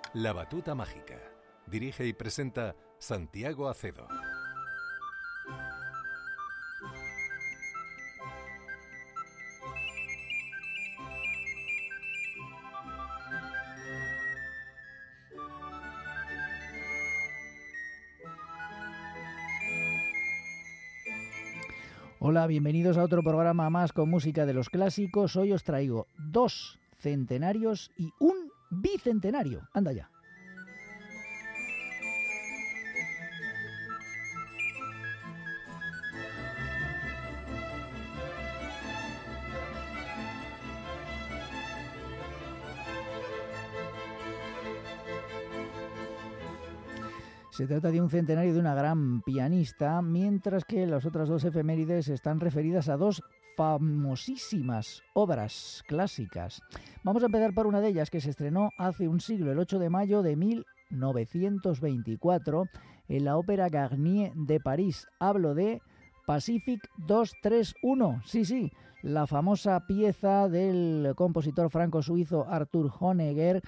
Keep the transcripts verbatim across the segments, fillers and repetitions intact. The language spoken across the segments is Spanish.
La Batuta Mágica. Dirige y presenta Santiago Acedo. Hola, bienvenidos a otro programa más con música de los clásicos. Hoy os traigo dos centenarios y un bicentenario. Anda ya. Se trata de un centenario de una gran pianista, mientras que las otras dos efemérides están referidas a dos famosísimas obras clásicas. Vamos a empezar por una de ellas que se estrenó hace un siglo, el ocho de mayo de mil novecientos veinticuatro, en la Ópera Garnier de París. Hablo de Pacific dos tres uno, sí, sí, la famosa pieza del compositor franco-suizo Arthur Honegger,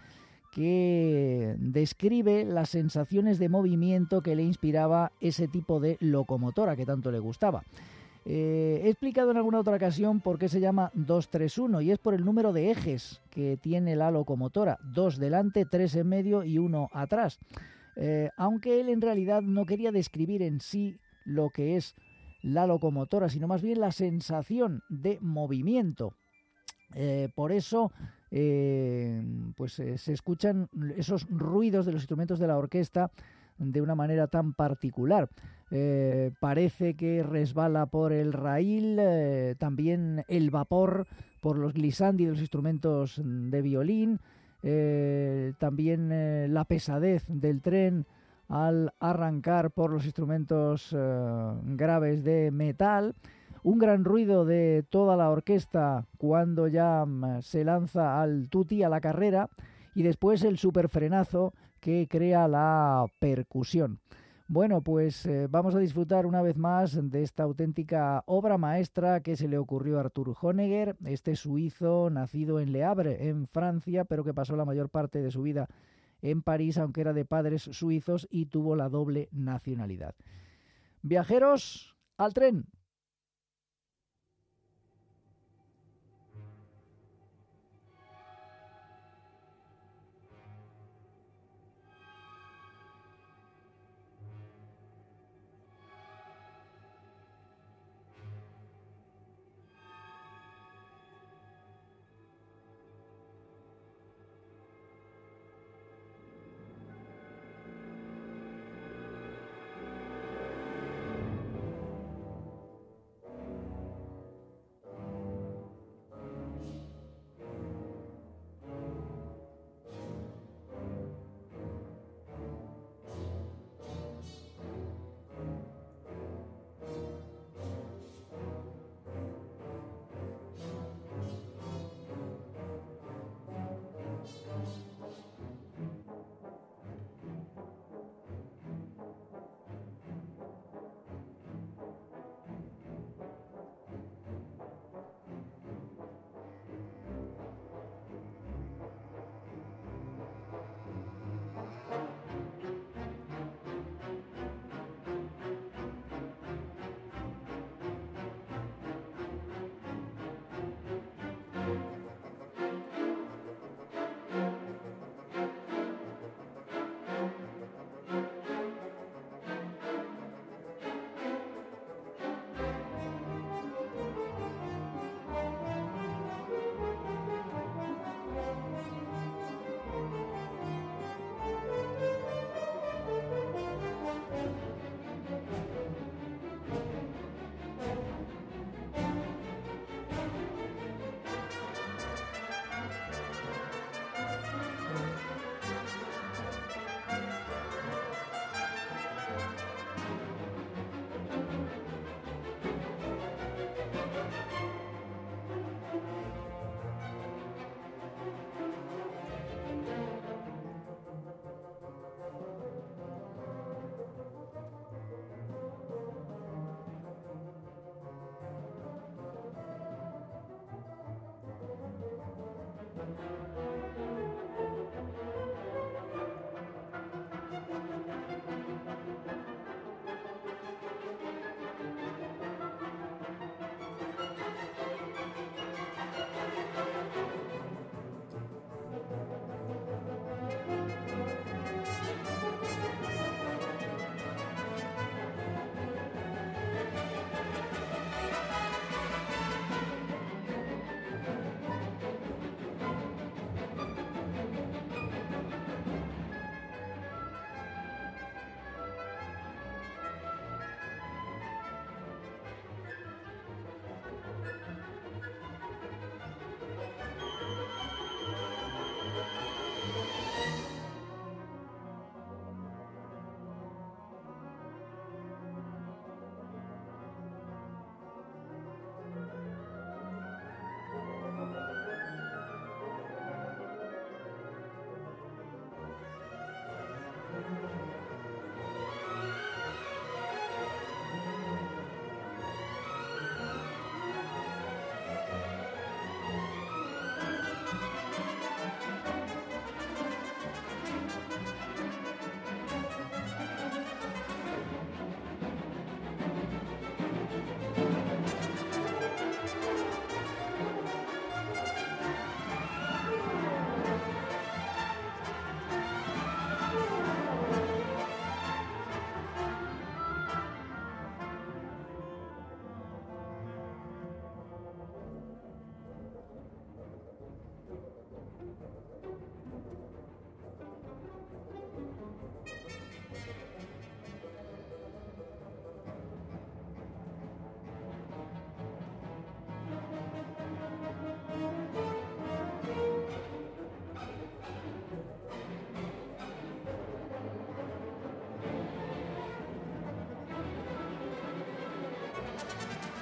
que describe las sensaciones de movimiento que le inspiraba ese tipo de locomotora que tanto le gustaba. Eh, he explicado en alguna otra ocasión por qué se llama dos tres uno, y es por el número de ejes que tiene la locomotora, dos delante, tres en medio y uno atrás. Eh, aunque él en realidad no quería describir en sí lo que es la locomotora, sino más bien la sensación de movimiento. Eh, por eso eh, pues eh, se escuchan esos ruidos de los instrumentos de la orquesta de una manera tan particular. Eh, parece que resbala por el raíl, eh, también el vapor por los glissandi de los instrumentos de violín, eh, también eh, la pesadez del tren al arrancar por los instrumentos eh, graves de metal. Un gran ruido de toda la orquesta cuando ya se lanza al tutti, a la carrera, y después el superfrenazo que crea la percusión. Bueno, pues eh, vamos a disfrutar una vez más de esta auténtica obra maestra que se le ocurrió a Arthur Honegger, este suizo nacido en Le Havre, en Francia, pero que pasó la mayor parte de su vida en París, aunque era de padres suizos y tuvo la doble nacionalidad. Viajeros, al tren.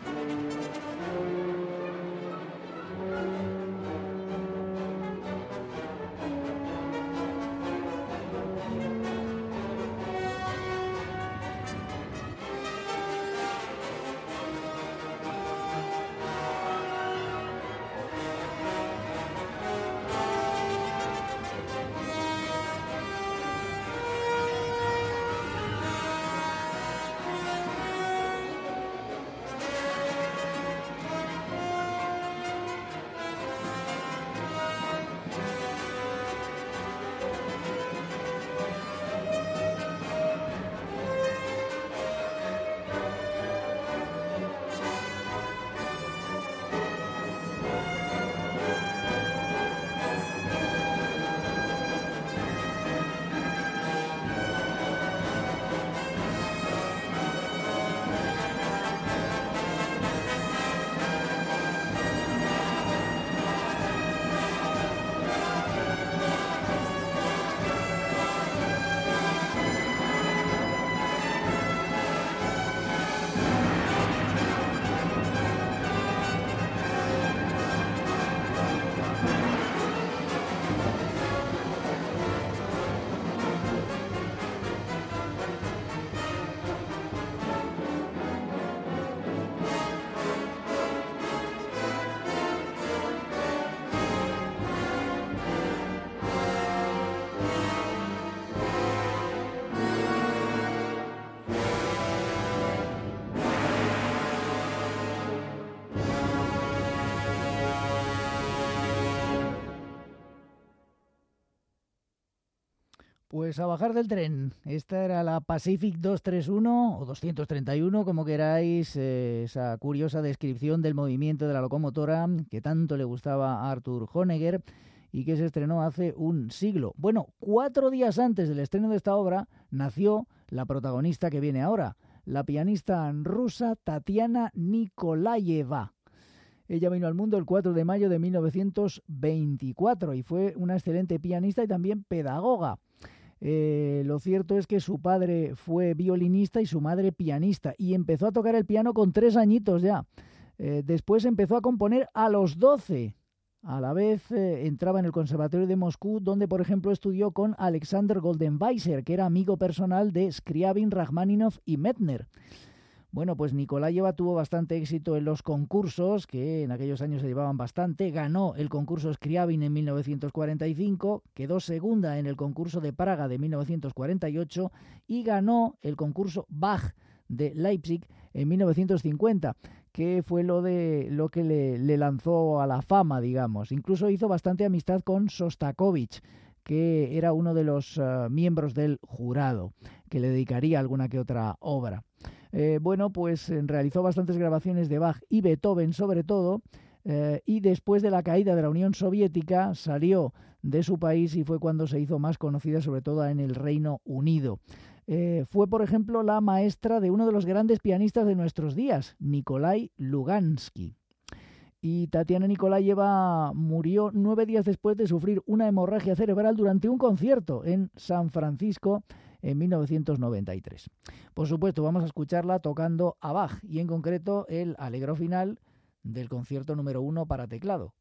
Pues a bajar del tren. Esta era la Pacific doscientos treinta y uno o doscientos treinta y uno, como queráis, eh, esa curiosa descripción del movimiento de la locomotora que tanto le gustaba a Arthur Honegger y que se estrenó hace un siglo. Bueno, cuatro días antes del estreno de esta obra nació la protagonista que viene ahora, la pianista rusa Tatiana Nikolayeva. Ella vino al mundo el cuatro de mayo de mil novecientos veinticuatro y fue una excelente pianista y también pedagoga. Eh, lo cierto es que su padre fue violinista y su madre pianista y empezó a tocar el piano con tres añitos ya. Eh, después empezó a componer a los doce. A la vez eh, entraba en el Conservatorio de Moscú, donde por ejemplo estudió con Alexander Goldenweiser, que era amigo personal de Scriabin, Rachmaninoff y Medtner. Bueno, pues Nikolayeva tuvo bastante éxito en los concursos, que en aquellos años se llevaban bastante. Ganó el concurso Scriabin en mil novecientos cuarenta y cinco, quedó segunda en el concurso de Praga de mil novecientos cuarenta y ocho y ganó el concurso Bach de Leipzig en mil novecientos cincuenta, que fue lo, de, lo que le, le lanzó a la fama, digamos. Incluso hizo bastante amistad con Sostakovich, que era uno de los uh, miembros del jurado, que le dedicaría alguna que otra obra. Eh, bueno, pues eh, realizó bastantes grabaciones de Bach y Beethoven sobre todo, eh, y después de la caída de la Unión Soviética salió de su país y fue cuando se hizo más conocida, sobre todo en el Reino Unido. Eh, fue, por ejemplo, la maestra de uno de los grandes pianistas de nuestros días, Nikolai Lugansky. Y Tatiana Nikolayeva murió nueve días después de sufrir una hemorragia cerebral durante un concierto en San Francisco en mil novecientos noventa y tres. Por supuesto, vamos a escucharla tocando a Bach y en concreto el Allegro final del concierto número uno para teclado.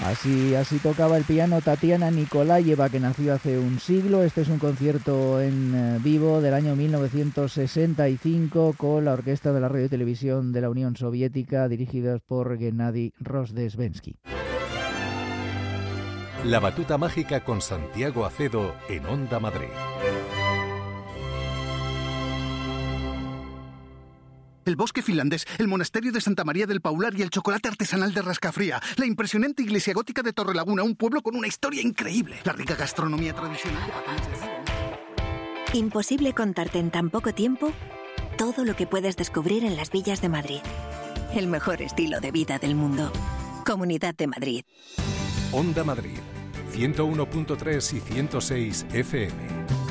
Así, así tocaba el piano Tatiana Nikolayeva, que nació hace un siglo. Este es un concierto en vivo del año mil novecientos sesenta y cinco con la Orquesta de la Radio y Televisión de la Unión Soviética, dirigidas por Gennady Rozdestvensky. La batuta mágica con Santiago Acedo en Onda Madrid. El bosque finlandés, el monasterio de Santa María del Paular y el chocolate artesanal de Rascafría. La impresionante iglesia gótica de Torrelaguna, un pueblo con una historia increíble. La rica gastronomía tradicional de patanes. Imposible contarte en tan poco tiempo todo lo que puedes descubrir en las villas de Madrid. El mejor estilo de vida del mundo. Comunidad de Madrid. Onda Madrid, ciento uno punto tres y ciento seis F M.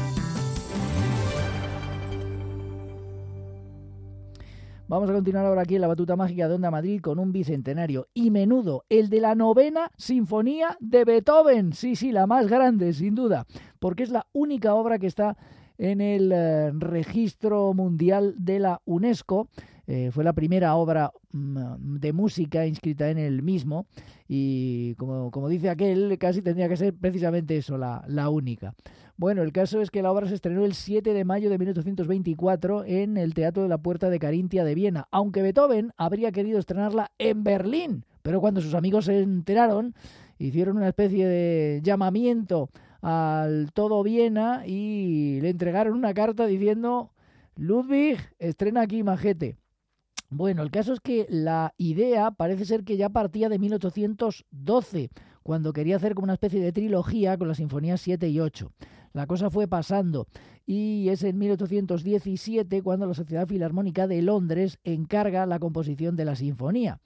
Vamos a continuar ahora aquí en la batuta mágica de Onda Madrid con un bicentenario y menudo, el de la novena sinfonía de Beethoven. Sí, sí, la más grande, sin duda, porque es la única obra que está en el eh, registro mundial de la UNESCO. Eh, fue la primera obra mm, de música inscrita en el mismo y, como, como dice aquel, casi tendría que ser precisamente eso, la, la única. Bueno, el caso es que la obra se estrenó el siete de mayo de mil ochocientos veinticuatro en el Teatro de la Puerta de Carintia de Viena, aunque Beethoven habría querido estrenarla en Berlín, pero cuando sus amigos se enteraron, hicieron una especie de llamamiento al todo Viena y le entregaron una carta diciendo: Ludwig, estrena aquí, majete. Bueno, el caso es que la idea parece ser que ya partía de mil ochocientos doce, cuando quería hacer como una especie de trilogía con las sinfonías siete y ocho. La cosa fue pasando y es en mil ochocientos diecisiete cuando la Sociedad Filarmónica de Londres encarga la composición de la sinfonía.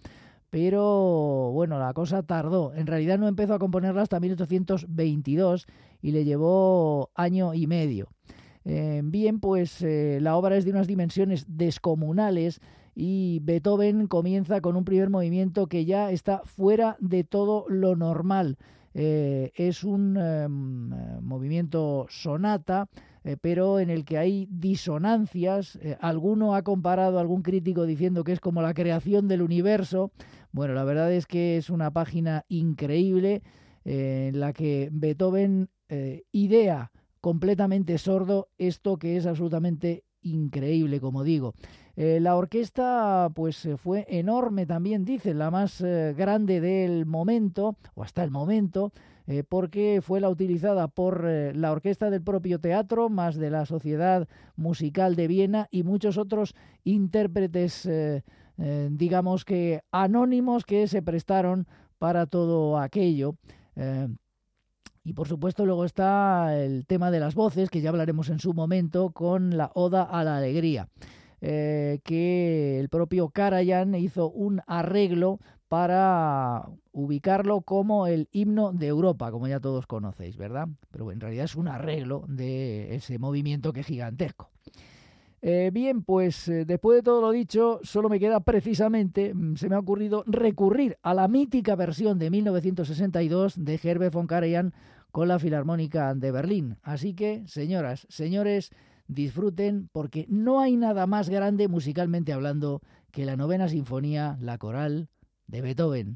Pero bueno, la cosa tardó. En realidad no empezó a componerla hasta mil ochocientos veintidós y le llevó año y medio. Eh, bien, pues eh, la obra es de unas dimensiones descomunales y Beethoven comienza con un primer movimiento que ya está fuera de todo lo normal. Eh, es un eh, movimiento sonata, eh, pero en el que hay disonancias. Eh, alguno ha comparado, algún crítico, diciendo que es como la creación del universo. Bueno, la verdad es que es una página increíble eh, en la que Beethoven eh, idea completamente sordo esto que es absolutamente increíble, como digo. Eh, la orquesta pues fue enorme también, dicen, la más eh, grande del momento, o hasta el momento, eh, porque fue la utilizada por eh, la orquesta del propio teatro, más de la Sociedad Musical de Viena y muchos otros intérpretes, eh, eh, digamos que anónimos, que se prestaron para todo aquello. Eh, Y por supuesto luego está el tema de las voces, que ya hablaremos en su momento, con la Oda a la Alegría, eh, que el propio Karajan hizo un arreglo para ubicarlo como el himno de Europa, como ya todos conocéis, ¿verdad? Pero en realidad es un arreglo de ese movimiento que es gigantesco. Eh, bien, pues eh, después de todo lo dicho, solo me queda precisamente, mm, se me ha ocurrido recurrir a la mítica versión de mil novecientos sesenta y dos de Herbert von Karajan con la Filarmónica de Berlín. Así que, señoras, señores, disfruten, porque no hay nada más grande musicalmente hablando que la novena sinfonía, la coral de Beethoven.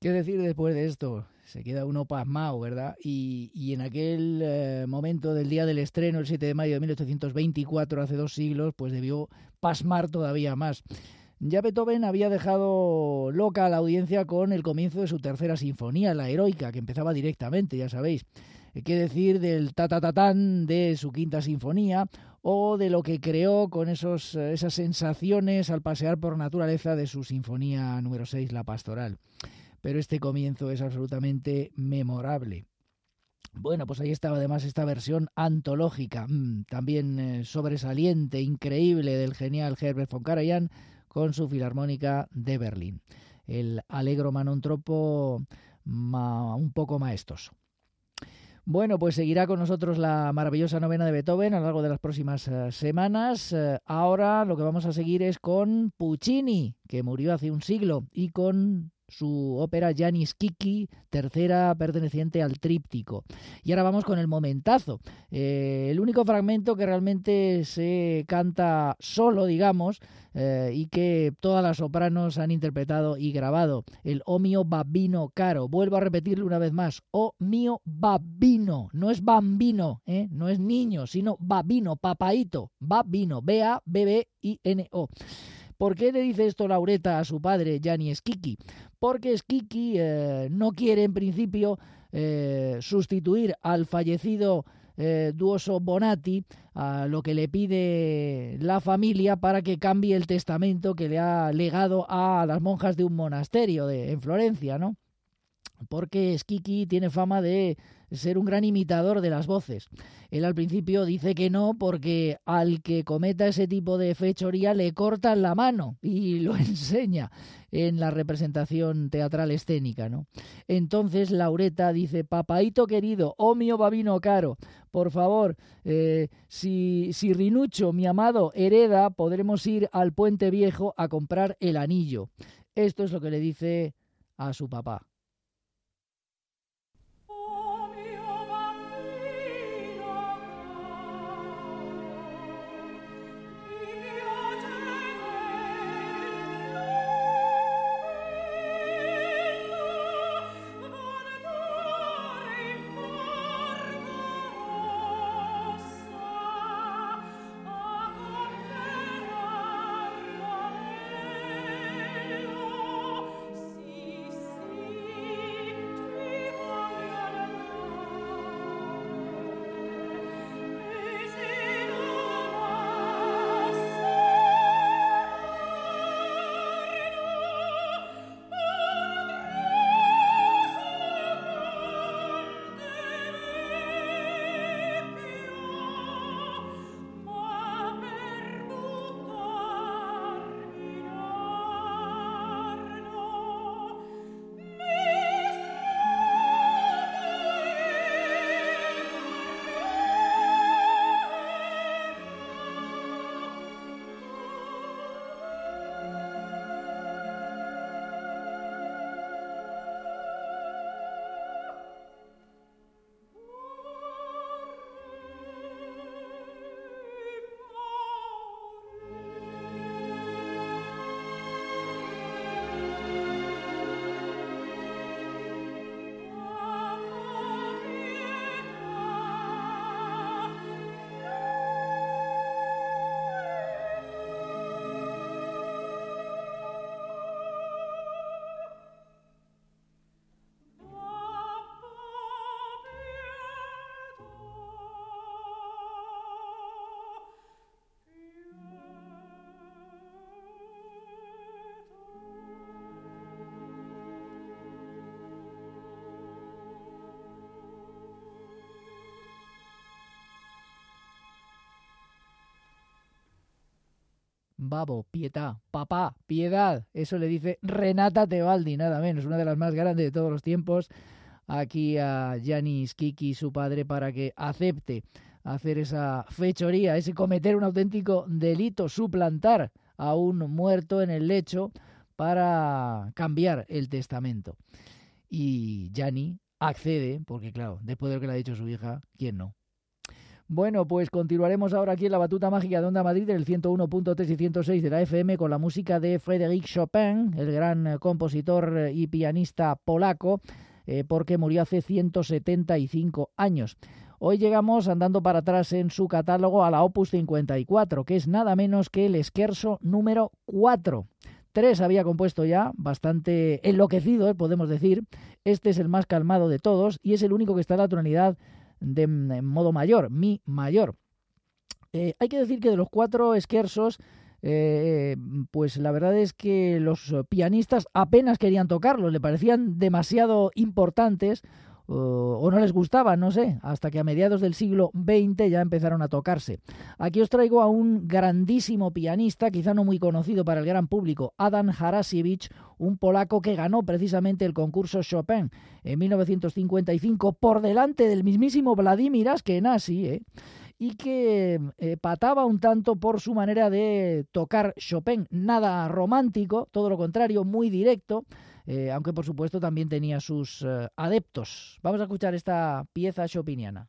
¿Qué decir después de esto? Se queda uno pasmado, ¿verdad? Y, y en aquel eh, momento del día del estreno, el siete de mayo de mil ochocientos veinticuatro, hace dos siglos, pues debió pasmar todavía más. Ya Beethoven había dejado loca a la audiencia con el comienzo de su tercera sinfonía, la Heroica, que empezaba directamente, ya sabéis. ¿Qué decir del ta-ta-ta-tan de su quinta sinfonía o de lo que creó con esos, esas sensaciones al pasear por naturaleza de su sinfonía número seis, la Pastoral? Pero este comienzo es absolutamente memorable. Bueno, pues ahí estaba además esta versión antológica, mmm, también eh, sobresaliente, increíble, del genial Herbert von Karajan con su Filarmónica de Berlín. El Allegro Manon Troppo ma, un poco maestoso. Bueno, pues seguirá con nosotros la maravillosa novena de Beethoven a lo largo de las próximas uh, semanas. Uh, ahora lo que vamos a seguir es con Puccini, que murió hace un siglo, y con su ópera Gianni Schicchi, tercera perteneciente al tríptico. Y ahora vamos con el momentazo, eh, el único fragmento que realmente se canta solo, digamos, eh, y que todas las sopranos han interpretado y grabado, el O mio babbino caro. Vuelvo a repetirlo una vez más, O mio babbino, no es bambino, ¿eh? No es niño, sino babbino, papaito, babbino, B A B B I N O. ¿Por qué le dice esto Lauretta a su padre, Gianni Schicchi? Porque Schicchi eh, no quiere en principio eh, sustituir al fallecido eh, Duoso Bonatti, a lo que le pide la familia para que cambie el testamento que le ha legado a las monjas de un monasterio de, en Florencia, ¿no? Porque Schicchi tiene fama de ser un gran imitador de las voces. Él al principio dice que no, porque al que cometa ese tipo de fechoría le cortan la mano, y lo enseña en la representación teatral escénica, ¿no? Entonces Lauretta dice: papaito querido, oh mio babino caro, por favor, eh, si, si Rinuccio, mi amado, hereda, podremos ir al Puente Viejo a comprar el anillo. Esto es lo que le dice a su papá. Babo, pietà, papá, piedad. Eso le dice Renata Tebaldi, nada menos, una de las más grandes de todos los tiempos, aquí a Gianni Schicchi, su padre, para que acepte hacer esa fechoría, ese cometer un auténtico delito, suplantar a un muerto en el lecho para cambiar el testamento. Y Gianni accede, porque claro, después de lo que le ha dicho su hija, ¿quién no? Bueno, pues continuaremos ahora aquí en la batuta mágica de Onda Madrid, en el ciento uno punto tres y ciento seis de la F M, con la música de Frédéric Chopin, el gran compositor y pianista polaco, eh, porque murió hace ciento setenta y cinco años. Hoy llegamos andando para atrás en su catálogo a la Opus cincuenta y cuatro, que es nada menos que el Scherzo número cuatro. Tres había compuesto ya, bastante enloquecido, eh, podemos decir. Este es el más calmado de todos y es el único que está en la tonalidad de en modo mayor, mi mayor. Eh, hay que decir que de los cuatro scherzos, eh, pues la verdad es que los pianistas apenas querían tocarlos, le parecían demasiado importantes o, o no les gustaban, no sé, hasta que a mediados del siglo veinte ya empezaron a tocarse. Aquí os traigo a un grandísimo pianista, quizá no muy conocido para el gran público, Adam Harasiewicz, un polaco que ganó precisamente el concurso Chopin en mil novecientos cincuenta y cinco por delante del mismísimo Vladimir Ashkenazy, ¿eh? y que eh, pataba un tanto por su manera de tocar Chopin, nada romántico, todo lo contrario, muy directo, eh, aunque por supuesto también tenía sus eh, adeptos. Vamos a escuchar esta pieza chopiniana.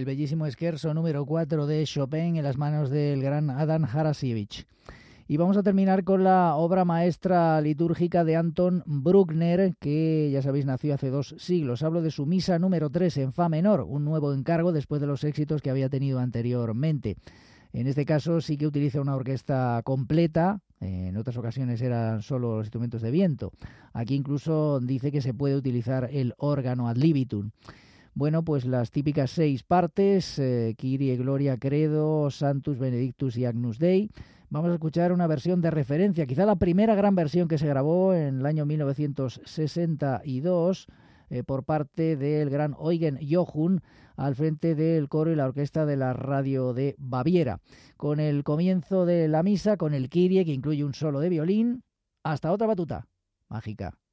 el bellísimo Scherzo número cuatro de Chopin en las manos del gran Adam Harasiewicz. Y vamos a terminar con la obra maestra litúrgica de Anton Bruckner, que ya sabéis nació hace dos siglos. Hablo de su misa número tres en fa menor, un nuevo encargo después de los éxitos que había tenido anteriormente. En este caso sí que utiliza una orquesta completa, en otras ocasiones eran solo los instrumentos de viento. Aquí incluso dice que se puede utilizar el órgano ad libitum. Bueno, pues las típicas seis partes, eh, Kyrie, Gloria, Credo, Sanctus, Benedictus y Agnus Dei. Vamos a escuchar una versión de referencia, quizá la primera gran versión que se grabó en el año mil novecientos sesenta y dos eh, por parte del gran Eugen Jochum al frente del coro y la orquesta de la radio de Baviera. Con el comienzo de la misa, con el Kyrie, que incluye un solo de violín, hasta otra batuta mágica.